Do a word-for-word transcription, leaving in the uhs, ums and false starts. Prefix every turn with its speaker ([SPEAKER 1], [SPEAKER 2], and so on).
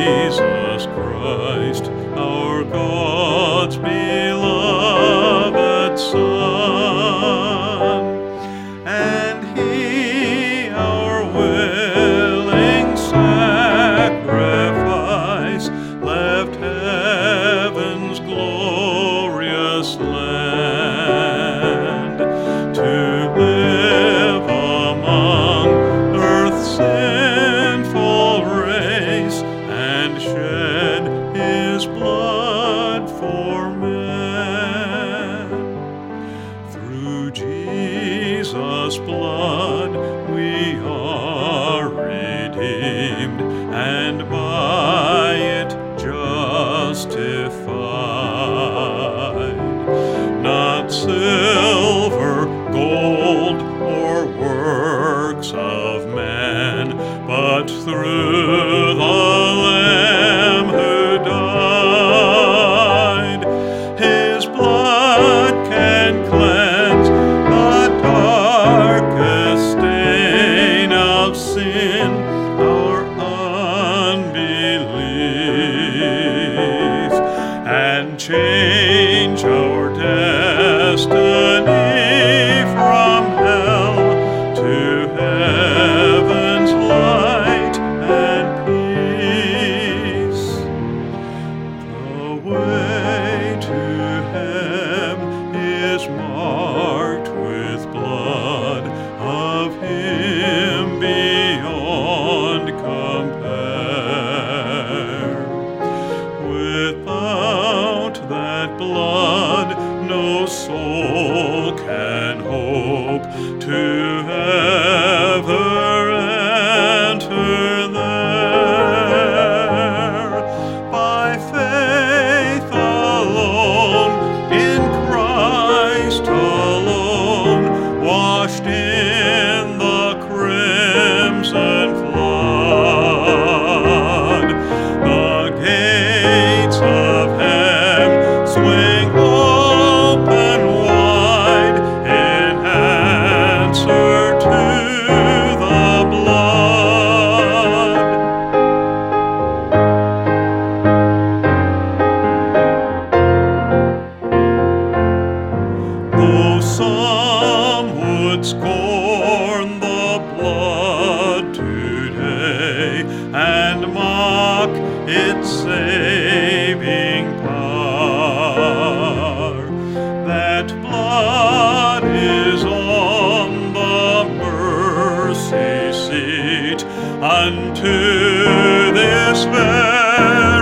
[SPEAKER 1] Jesus Christ, our God's beloved Son, and He, our willing sacrifice, left heaven's glorious land to live among earth's sinful race and shed His blood for men. Through Jesus' blood we are redeemed, and by it justified. Not silver, gold, or works of man, but through the Lamb who died. His blood can cleanse the darkest stain of sin, our unbelief, and change our destiny from hell to heaven's light and peace. The way to heaven is marked with blood of Him beyond compare. Without that blood, no soul can hope to ever enter there. By faith alone, in Christ alone, washed in the crimson flood, the gates of heaven swing open wide in answer to the blood. Though some would scorn the blood today and mock its saving power, that blood is on the mercy seat unto this very